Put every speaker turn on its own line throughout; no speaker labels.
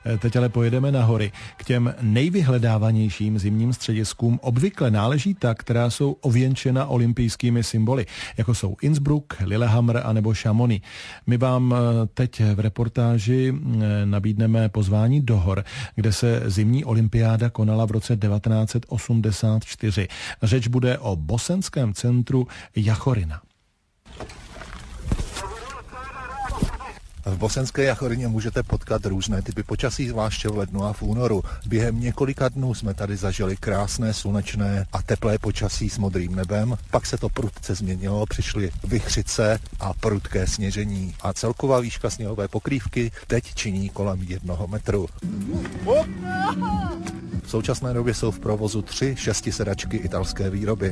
Teď ale pojedeme na hory. K těm nejvyhledávanějším zimním střediskům obvykle náleží ta, která jsou ověnčena olympijskými symboly, jako jsou Innsbruck, Lillehammer a nebo Chamonix. My vám teď v reportáži nabídneme pozvání do hor, kde se zimní olympiáda konala v roce 1984. Řeč bude o bosenském centru Jachorina.
V bosenské Jachorině můžete potkat různé typy počasí, zvláště v lednu a v únoru. Během několika dnů jsme tady zažili krásné, slunečné a teplé počasí s modrým nebem. Pak se to prudce změnilo, přišly vichřice a prudké sněžení. A celková výška sněhové pokrývky teď činí kolem 1 metru. V současné době jsou v provozu 3 šestisedačky italské výroby.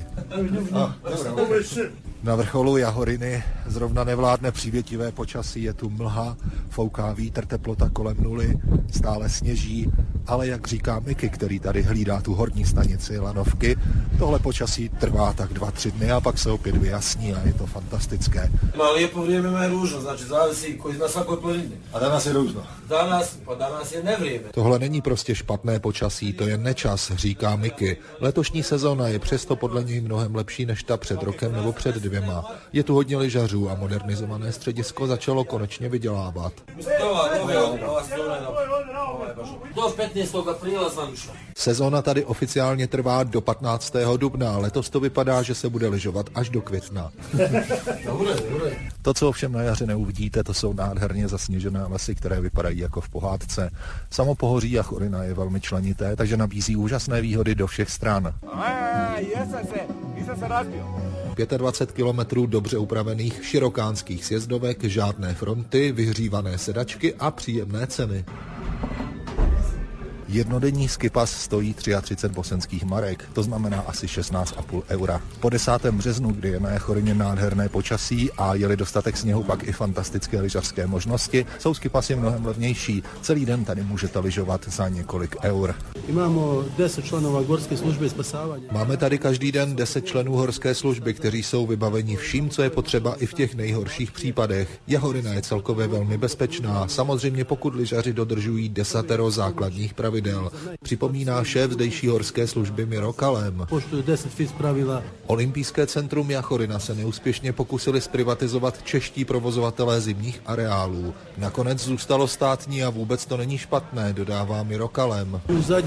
Na vrcholu Jachoriny zrovna nevládne přívětivé počasí, je tu mlha, fouká vítr, teplota kolem 0, stále sněží, ale jak říká Miky, který tady hlídá tu horní stanici Lanovky, tohle počasí trvá tak 2-3 dny a pak se opět vyjasní a je to fantastické.
No lijepo vrijeme má růžno, znači závisí na svakoj planini.
A danas je růžno.
Danas je nevrijeme.
Tohle není prostě špatné počasí, to je nečas, říká Miky. Letošní sezóna je přesto podle něj mnohem lepší než ta před rokem nebo před 2. Je tu hodně lyžařů a modernizované středisko začalo konečně vydělávat. Sezóna tady oficiálně trvá do 15. dubna, letos to vypadá, že se bude lyžovat až do května. To, co ovšem na jaře neuvidíte, to jsou nádherně zasněžené lesy, které vypadají jako v pohádce. Samo pohoří Jachorina je velmi členité, takže nabízí úžasné výhody do všech stran. 25 kilometrů dobře upravených širokánských sjezdovek, žádné fronty, vyhřívané sedačky a příjemné ceny. Jednodenní skipas stojí 33 bosenských marek, to znamená asi 16,5 eura. Po 10. březnu, kdy je na Jachorině nádherné počasí a je-li dostatek sněhu, pak i fantastické lyžařské možnosti, jsou skipasy mnohem levnější. Celý den tady můžete lyžovat za několik eur. Máme tady každý den 10 členů horské služby, kteří jsou vybaveni vším, co je potřeba i v těch nejhorších případech. Jachorina je celkově velmi bezpečná, samozřejmě pokud lyžaři dodržují 10 základních pravidel. Připomíná šéf zdejší horské služby Miro Kalem. Olympijské centrum Jachorina se neúspěšně pokusili zprivatizovat čeští provozovatelé zimních areálů. Nakonec zůstalo státní a vůbec to není špatné, dodává Miro Kalem.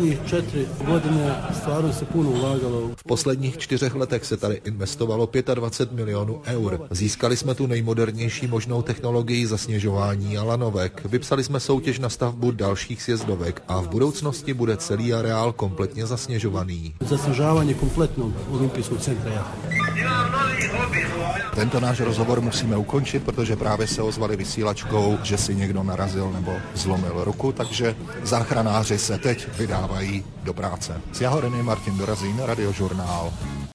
V posledních 4 letech se tady investovalo 25 milionů eur. Získali jsme tu nejmodernější možnou technologii zasněžování a lanovek. Vypsali jsme soutěž na stavbu dalších sjezdovek a v budoucnosti bude celý areál kompletně zasněžovaný.
Zasněžování kompletního olympijského centra Jachorina.
Tento náš rozhovor musíme ukončit, protože právě se ozvali vysílačkou, že si někdo narazil nebo zlomil ruku, takže záchranáři se teď vydávají do práce. Z Jachoriny Martin Dorazín, Radiožurnál.